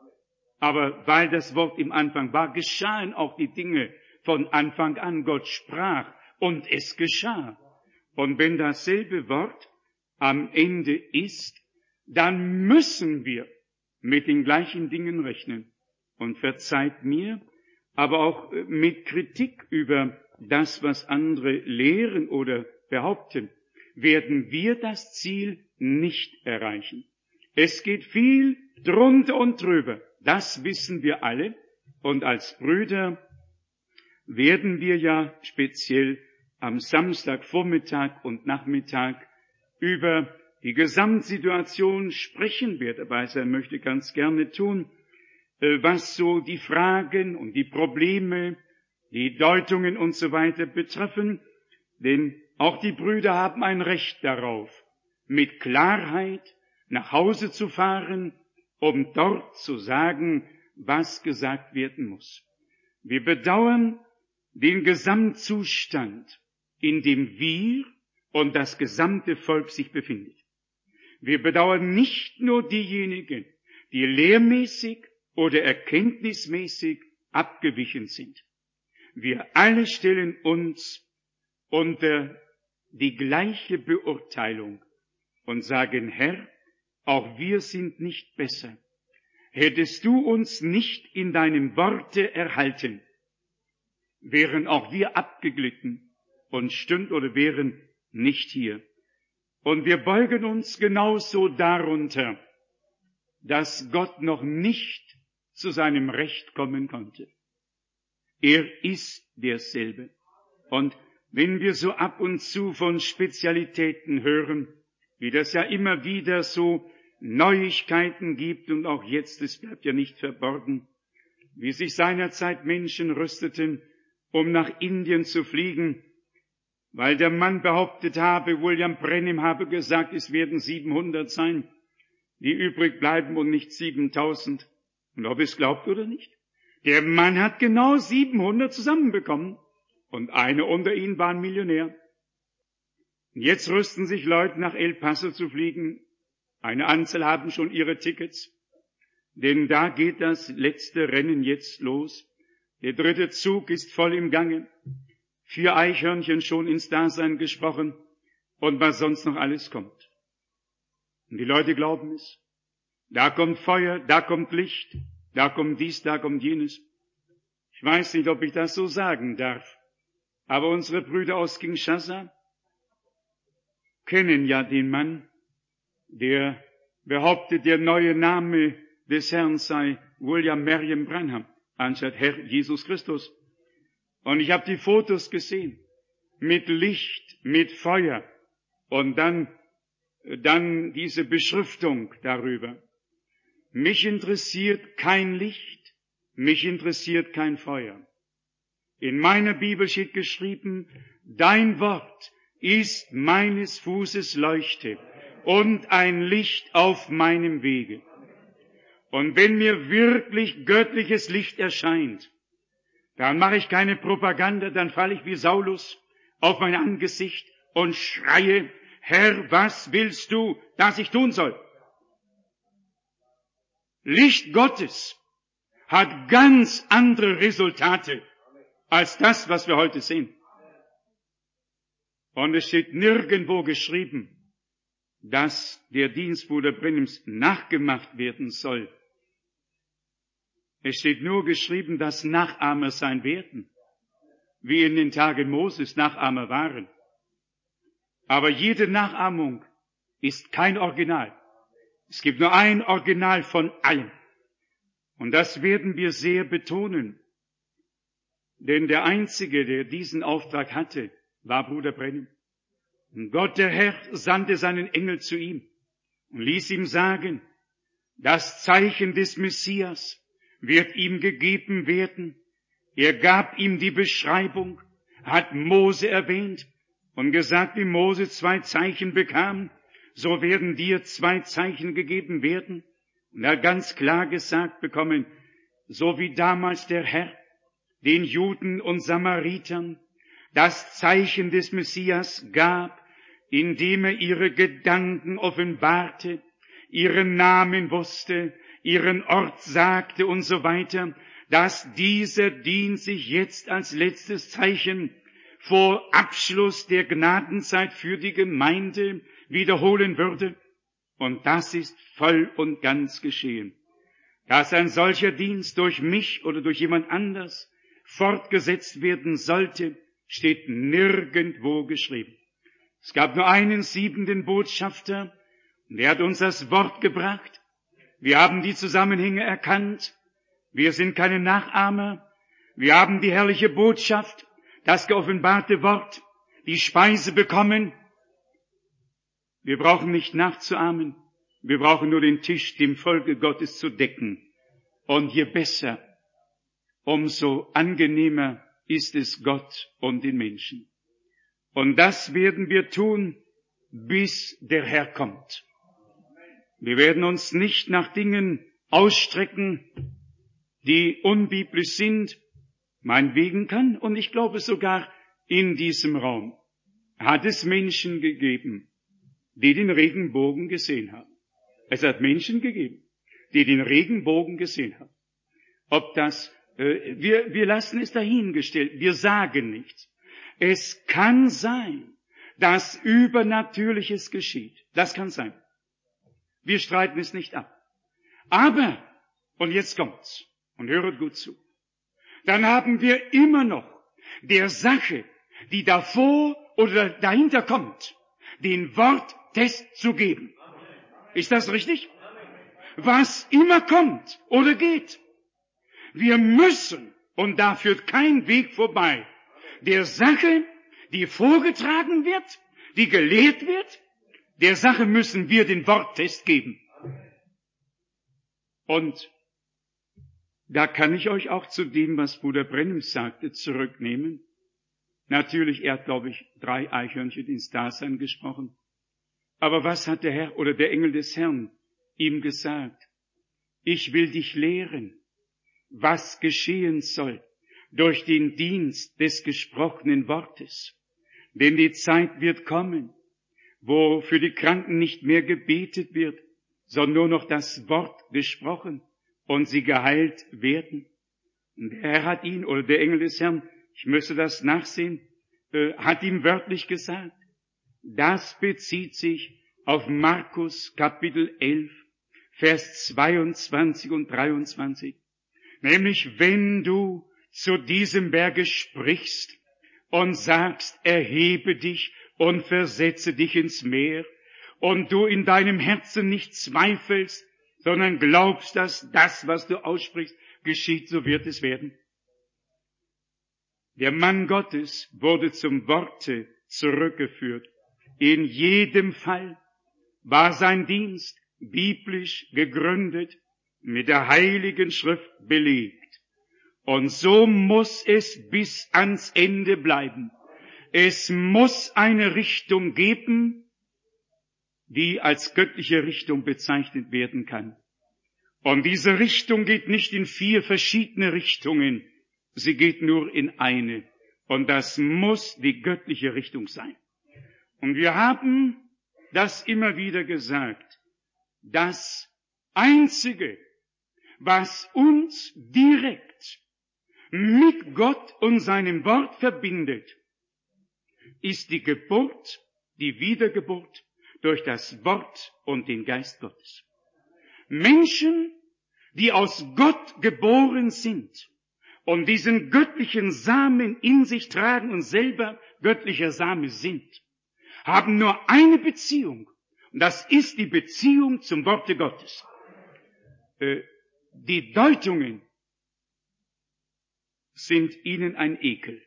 Aber weil das Wort im Anfang war, geschahen auch die Dinge von Anfang an. Gott sprach und es geschah. Und wenn dasselbe Wort am Ende ist, dann müssen wir mit den gleichen Dingen rechnen. Und verzeiht mir, aber auch mit Kritik über das, was andere lehren oder behaupten, werden wir das Ziel nicht erreichen. Es geht viel drunter und drüber. Das wissen wir alle. Und als Brüder werden wir ja speziell am Samstagvormittag und Nachmittag über die Gesamtsituation sprechen. Wer dabei sein möchte, ganz gerne tun, was so die Fragen und die Probleme, die Deutungen und so weiter betreffen. Denn auch die Brüder haben ein Recht darauf, mit Klarheit nach Hause zu fahren, um dort zu sagen, was gesagt werden muss. Wir bedauern den Gesamtzustand, in dem wir und das gesamte Volk sich befindet. Wir bedauern nicht nur diejenigen, die lehrmäßig oder erkenntnismäßig abgewichen sind. Wir alle stellen uns unter die gleiche Beurteilung und sagen, Herr, auch wir sind nicht besser. Hättest du uns nicht in deinem Worte erhalten, wären auch wir abgeglitten und stünd oder wären nicht hier. Und wir beugen uns genauso darunter, dass Gott noch nicht zu seinem Recht kommen konnte. Er ist derselbe. Und wenn wir so ab und zu von Spezialitäten hören, wie das ja immer wieder so Neuigkeiten gibt und auch jetzt, es bleibt ja nicht verborgen, wie sich seinerzeit Menschen rüsteten, um nach Indien zu fliegen, weil der Mann behauptet habe, William Branham habe gesagt, es werden siebenhundert sein, die übrig bleiben und nicht siebentausend. Und ob es glaubt oder nicht. Der Mann hat genau siebenhundert zusammenbekommen und einer unter ihnen war ein Millionär. Und jetzt rüsten sich Leute, nach El Paso zu fliegen, Eine Anzahl haben schon ihre Tickets, denn da geht das letzte Rennen jetzt los. Der dritte Zug ist voll im Gange. Vier Eichhörnchen schon ins Dasein gesprochen und was sonst noch alles kommt. Und die Leute glauben es. Da kommt Feuer, da kommt Licht, da kommt dies, da kommt jenes. Ich weiß nicht, ob ich das so sagen darf, aber unsere Brüder aus Kinshasa kennen ja den Mann, der behauptet, der neue Name des Herrn sei William Marion Branham, anstatt Herr Jesus Christus. Und ich habe die Fotos gesehen, mit Licht, mit Feuer und dann, dann diese Beschriftung darüber. Mich interessiert kein Licht, mich interessiert kein Feuer. In meiner Bibel steht geschrieben, dein Wort ist meines Fußes Leuchte und ein Licht auf meinem Wege. Und wenn mir wirklich göttliches Licht erscheint, dann mache ich keine Propaganda, dann falle ich wie Saulus auf mein Angesicht und schreie, Herr, was willst du, dass ich tun soll? Licht Gottes hat ganz andere Resultate als das, was wir heute sehen. Und es steht nirgendwo geschrieben, dass der Dienst Bruder Branhams nachgemacht werden soll. Es steht nur geschrieben, dass Nachahmer sein werden, wie in den Tagen Moses Nachahmer waren. Aber jede Nachahmung ist kein Original. Es gibt nur ein Original von allen. Und das werden wir sehr betonen. Denn der Einzige, der diesen Auftrag hatte, war Bruder Branham. Und Gott, der Herr, sandte seinen Engel zu ihm und ließ ihm sagen, das Zeichen des Messias wird ihm gegeben werden. Er gab ihm die Beschreibung, hat Mose erwähnt und gesagt, wie Mose zwei Zeichen bekam, so werden dir zwei Zeichen gegeben werden. Und er hat ganz klar gesagt bekommen, so wie damals der Herr den Juden und Samaritern das Zeichen des Messias gab, indem er ihre Gedanken offenbarte, ihren Namen wusste, ihren Ort sagte und so weiter, dass dieser Dienst sich jetzt als letztes Zeichen vor Abschluss der Gnadenzeit für die Gemeinde wiederholen würde. Und das ist voll und ganz geschehen. Dass ein solcher Dienst durch mich oder durch jemand anders fortgesetzt werden sollte, steht nirgendwo geschrieben. Es gab nur einen siebenten Botschafter, und der hat uns das Wort gebracht. Wir haben die Zusammenhänge erkannt. Wir sind keine Nachahmer. Wir haben die herrliche Botschaft, das geoffenbarte Wort, die Speise bekommen. Wir brauchen nicht nachzuahmen. Wir brauchen nur den Tisch dem Volke Gottes zu decken. Und je besser, umso angenehmer ist es Gott und den Menschen. Und das werden wir tun, bis der Herr kommt. Wir werden uns nicht nach Dingen ausstrecken, die unbiblisch sind. Meinetwegen kann, und ich glaube sogar in diesem Raum, hat es Menschen gegeben, die den Regenbogen gesehen haben. Es hat Menschen gegeben, die den Regenbogen gesehen haben. Ob das, äh, wir, wir lassen es dahingestellt, wir sagen nichts. Es kann sein, dass Übernatürliches geschieht. Das kann sein. Wir streiten es nicht ab. Aber, und jetzt kommt's, und höret gut zu, dann haben wir immer noch der Sache, die davor oder dahinter kommt, den Worttest zu geben. Ist das richtig? Was immer kommt oder geht. Wir müssen, und da führt kein Weg vorbei, der Sache, die vorgetragen wird, die gelehrt wird, der Sache müssen wir den Worttest geben. Und da kann ich euch auch zu dem, was Bruder Branham sagte, zurücknehmen. Natürlich, er hat, glaube ich, drei Eichhörnchen ins Dasein gesprochen. Aber was hat der Herr oder der Engel des Herrn ihm gesagt? Ich will dich lehren, was geschehen soll durch den Dienst des gesprochenen Wortes. Denn die Zeit wird kommen, wo für die Kranken nicht mehr gebetet wird, sondern nur noch das Wort gesprochen und sie geheilt werden. Und der Herr hat ihn, oder der Engel des Herrn, ich müsste das nachsehen, äh, hat ihm wörtlich gesagt, das bezieht sich auf Markus Kapitel elf, Vers zweiundzwanzig und dreiundzwanzig. Nämlich, wenn du zu diesem Berge sprichst und sagst, erhebe dich und versetze dich ins Meer, und du in deinem Herzen nicht zweifelst, sondern glaubst, dass das, was du aussprichst, geschieht, so wird es werden. Der Mann Gottes wurde zum Worte zurückgeführt. In jedem Fall war sein Dienst biblisch gegründet, mit der Heiligen Schrift belegt. Und so muss es bis ans Ende bleiben. Es muss eine Richtung geben, die als göttliche Richtung bezeichnet werden kann. Und diese Richtung geht nicht in vier verschiedene Richtungen, sie geht nur in eine. Und das muss die göttliche Richtung sein. Und wir haben das immer wieder gesagt. Das Einzige, was uns direkt mit Gott und seinem Wort verbindet, ist die Geburt, die Wiedergeburt durch das Wort und den Geist Gottes. Menschen, die aus Gott geboren sind und diesen göttlichen Samen in sich tragen und selber göttlicher Same sind, haben nur eine Beziehung, und das ist die Beziehung zum Worte Gottes. Äh, die Deutungen sind ihnen ein Ekel.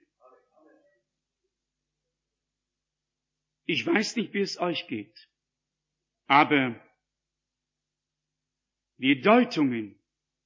Ich weiß nicht, wie es euch geht, aber die Deutungen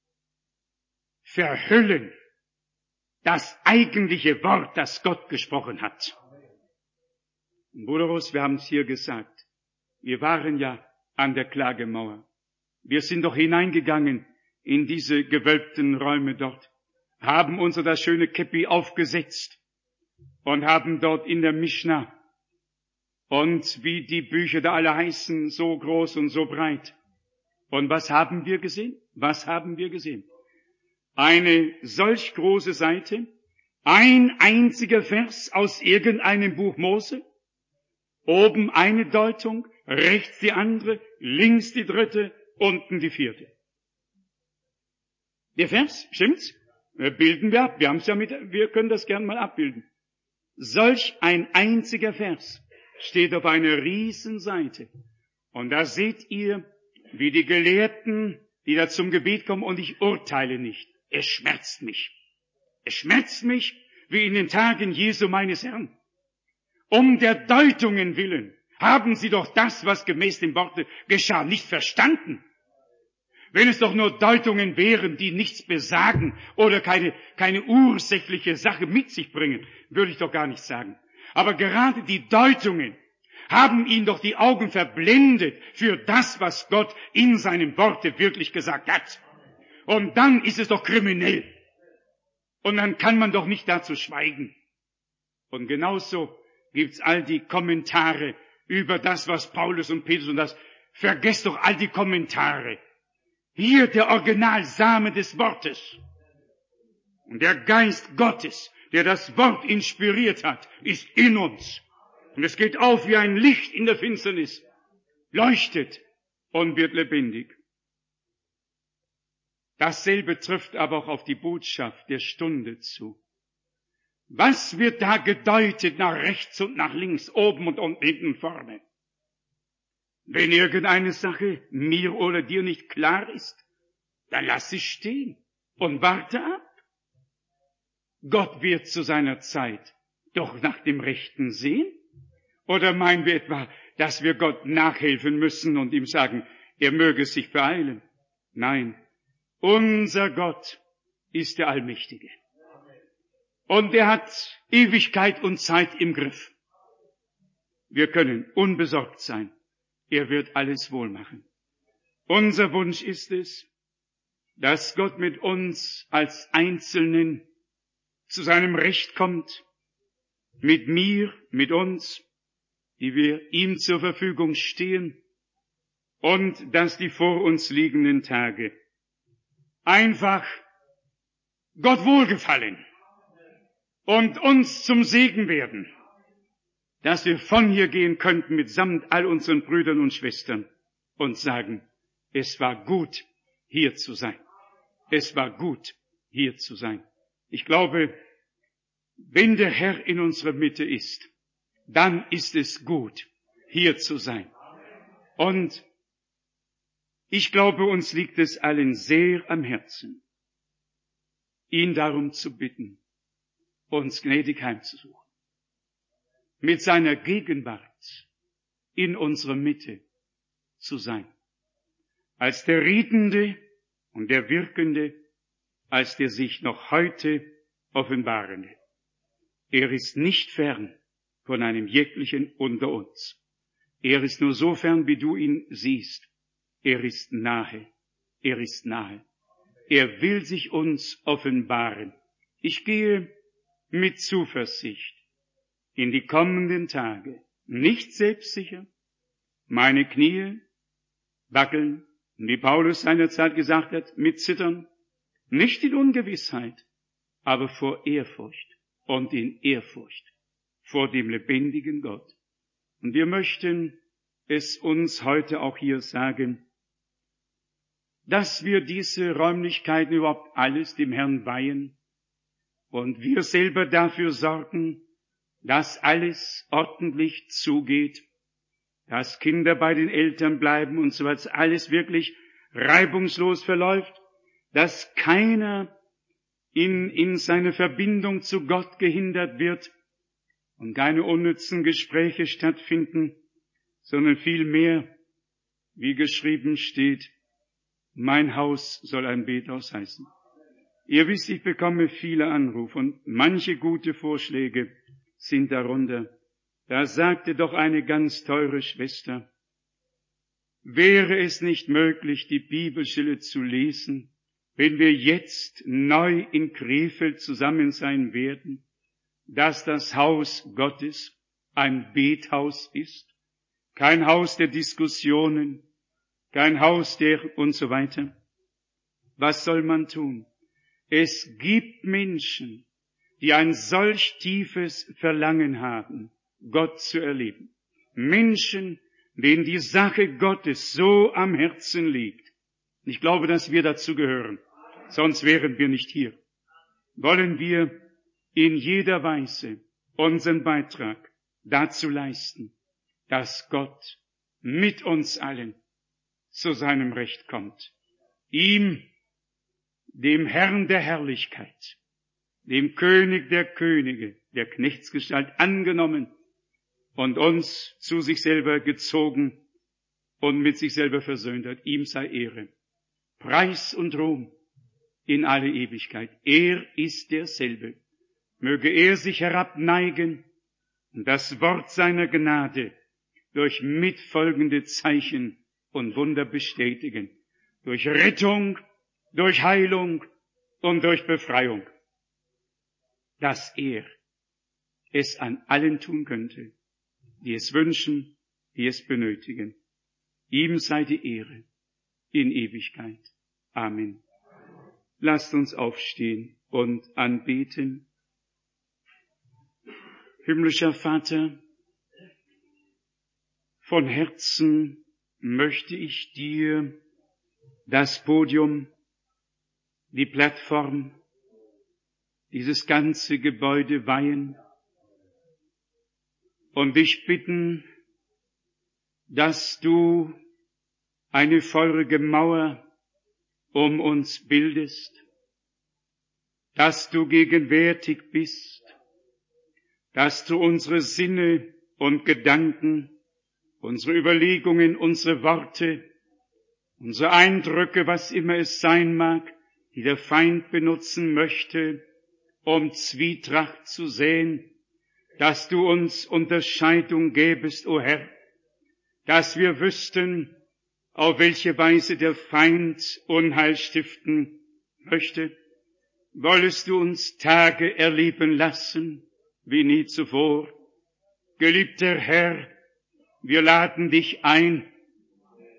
verhüllen das eigentliche Wort, das Gott gesprochen hat. Bruder Ross, wir haben es hier gesagt, wir waren ja an der Klagemauer. Wir sind doch hineingegangen in diese gewölbten Räume dort, haben unser das schöne Käppi aufgesetzt und haben dort in der Mischna und wie die Bücher da alle heißen, so groß und so breit. Und was haben wir gesehen? Was haben wir gesehen? Eine solch große Seite, ein einziger Vers aus irgendeinem Buch Mose, oben eine Deutung, rechts die andere, links die dritte, unten die vierte. Der Vers, stimmt's? Bilden wir ab. Wir haben's ja mit, wir können das gern mal abbilden. Solch ein einziger Vers steht auf einer Riesenseite. Und da seht ihr, wie die Gelehrten, die da zum Gebet kommen, und ich urteile nicht. Es schmerzt mich. Es schmerzt mich, wie in den Tagen Jesu meines Herrn. Um der Deutungen willen haben sie doch das, was gemäß dem Worte geschah, nicht verstanden. Wenn es doch nur Deutungen wären, die nichts besagen oder keine, keine ursächliche Sache mit sich bringen, würde ich doch gar nicht sagen. Aber gerade die Deutungen haben ihn doch die Augen verblendet für das, was Gott in seinem Worte wirklich gesagt hat. Und dann ist es doch kriminell. Und dann kann man doch nicht dazu schweigen. Und genauso gibt's all die Kommentare über das, was Paulus und Petrus und das. Vergesst doch all die Kommentare. Hier der Originalsame des Wortes. Und der Geist Gottes, der das Wort inspiriert hat, ist in uns. Und es geht auf wie ein Licht in der Finsternis, leuchtet und wird lebendig. Dasselbe trifft aber auch auf die Botschaft der Stunde zu. Was wird da gedeutet nach rechts und nach links, oben und unten, hinten, vorne? Wenn irgendeine Sache mir oder dir nicht klar ist, dann lass sie stehen und warte ab. Gott wird zu seiner Zeit doch nach dem Rechten sehen. Oder meinen wir etwa, dass wir Gott nachhelfen müssen und ihm sagen, er möge sich beeilen? Nein, unser Gott ist der Allmächtige. Und er hat Ewigkeit und Zeit im Griff. Wir können unbesorgt sein. Er wird alles wohl machen. Unser Wunsch ist es, dass Gott mit uns als Einzelnen zu seinem Recht kommt, mit mir, mit uns, die wir ihm zur Verfügung stehen, und dass die vor uns liegenden Tage einfach Gott wohlgefallen und uns zum Segen werden, dass wir von hier gehen könnten mitsamt all unseren Brüdern und Schwestern und sagen, es war gut, hier zu sein. Es war gut, hier zu sein. Ich glaube, wenn der Herr in unserer Mitte ist, dann ist es gut, hier zu sein. Und ich glaube, uns liegt es allen sehr am Herzen, ihn darum zu bitten, uns gnädig heimzusuchen, mit seiner Gegenwart in unserer Mitte zu sein, als der Redende und der Wirkende, als der sich noch heute offenbarende. Er ist nicht fern von einem jeglichen unter uns. Er ist nur so fern, wie du ihn siehst. Er ist nahe. Er ist nahe. Er will sich uns offenbaren. Ich gehe mit Zuversicht in die kommenden Tage, nicht selbstsicher. Meine Knie wackeln, wie Paulus seinerzeit gesagt hat, mit Zittern, nicht in Ungewissheit, aber vor Ehrfurcht und in Ehrfurcht vor dem lebendigen Gott. Und wir möchten es uns heute auch hier sagen, dass wir diese Räumlichkeiten überhaupt alles dem Herrn weihen und wir selber dafür sorgen, dass alles ordentlich zugeht, dass Kinder bei den Eltern bleiben und so weiter, dass alles wirklich reibungslos verläuft, dass keiner in, in seiner Verbindung zu Gott gehindert wird und keine unnützen Gespräche stattfinden, sondern vielmehr, wie geschrieben steht, mein Haus soll ein Bethaus heißen. Ihr wisst, ich bekomme viele Anrufe und manche gute Vorschläge sind darunter. Da sagte doch eine ganz teure Schwester, wäre es nicht möglich, die Bibelstelle zu lesen, wenn wir jetzt neu in Krefeld zusammen sein werden, dass das Haus Gottes ein Bethaus ist, kein Haus der Diskussionen, kein Haus der und so weiter. Was soll man tun? Es gibt Menschen, die ein solch tiefes Verlangen haben, Gott zu erleben. Menschen, denen die Sache Gottes so am Herzen liegt. Ich glaube, dass wir dazu gehören, sonst wären wir nicht hier. Wollen wir in jeder Weise unseren Beitrag dazu leisten, dass Gott mit uns allen zu seinem Recht kommt. Ihm, dem Herrn der Herrlichkeit, dem König der Könige, der Knechtsgestalt angenommen und uns zu sich selber gezogen und mit sich selber versöhnt hat. Ihm sei Ehre, Preis und Ruhm in alle Ewigkeit. Er ist derselbe. Möge er sich herabneigen und das Wort seiner Gnade durch mitfolgende Zeichen und Wunder bestätigen. Durch Rettung, durch Heilung und durch Befreiung. Dass er es an allen tun könnte, die es wünschen, die es benötigen. Ihm sei die Ehre in Ewigkeit. Amen. Lasst uns aufstehen und anbeten. Himmlischer Vater, von Herzen möchte ich dir das Podium, die Plattform, dieses ganze Gebäude weihen und dich bitten, dass du eine feurige Mauer um uns bildest, dass du gegenwärtig bist, dass du unsere Sinne und Gedanken, unsere Überlegungen, unsere Worte, unsere Eindrücke, was immer es sein mag, die der Feind benutzen möchte, um Zwietracht zu säen, dass du uns Unterscheidung gäbest, o Herr, dass wir wüssten, auf welche Weise der Feind Unheil stiften möchte. Wollest du uns Tage erleben lassen, wie nie zuvor. Geliebter Herr, wir laden dich ein,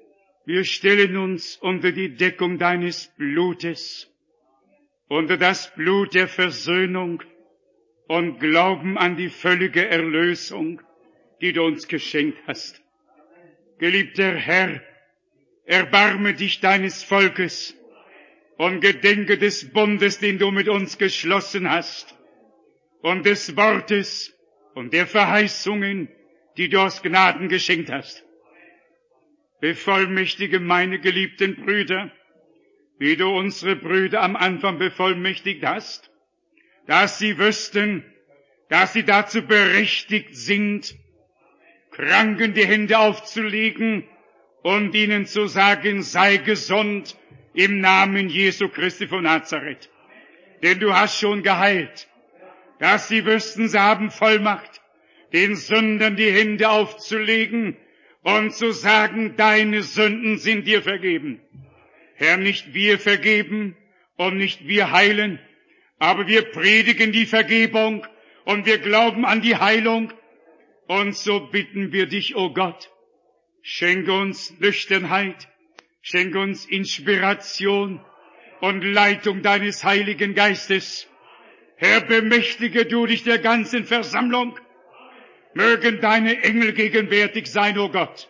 Wir stellen uns unter die Deckung deines Blutes, unter das Blut der Versöhnung und glauben an die völlige Erlösung, die du uns geschenkt hast. Geliebter Herr, erbarme dich deines Volkes und gedenke des Bundes, den du mit uns geschlossen hast, und des Wortes und der Verheißungen, die du aus Gnaden geschenkt hast. Bevollmächtige meine geliebten Brüder, wie du unsere Brüder am Anfang bevollmächtigt hast, dass sie wüssten, dass sie dazu berechtigt sind, Kranken die Hände aufzulegen und ihnen zu sagen, sei gesund im Namen Jesu Christi von Nazareth. Denn du hast schon geheilt, dass sie wüssten, sie haben Vollmacht, den Sündern die Hände aufzulegen und zu sagen, deine Sünden sind dir vergeben. Herr, nicht wir vergeben und nicht wir heilen, aber wir predigen die Vergebung und wir glauben an die Heilung. Und so bitten wir dich, o Gott, schenke uns Nüchternheit, schenke uns Inspiration und Leitung deines Heiligen Geistes. Herr, bemächtige du dich der ganzen Versammlung. Mögen deine Engel gegenwärtig sein, o Gott.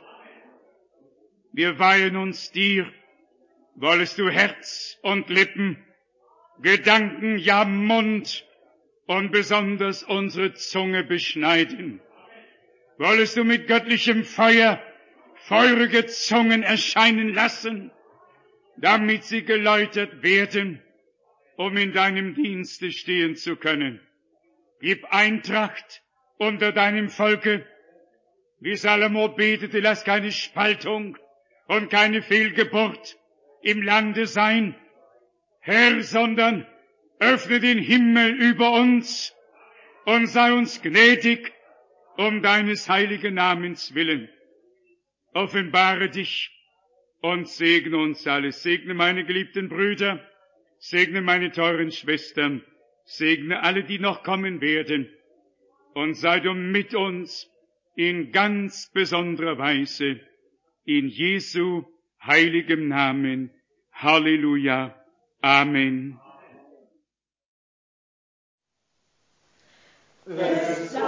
Wir weihen uns dir. Wollest du Herz und Lippen, Gedanken, ja Mund und besonders unsere Zunge beschneiden. Wollest du mit göttlichem Feuer feurige Zungen erscheinen lassen, damit sie geläutert werden, um in deinem Dienste stehen zu können. Gib Eintracht unter deinem Volke. Wie Salomo betete, lass keine Spaltung und keine Fehlgeburt im Lande sein, Herr, sondern öffne den Himmel über uns und sei uns gnädig um deines heiligen Namens willen. Offenbare dich und segne uns alles. Segne meine geliebten Brüder, segne meine teuren Schwestern, segne alle, die noch kommen werden, und sei du mit uns in ganz besonderer Weise, in Jesu heiligem Namen. Halleluja. Amen. Es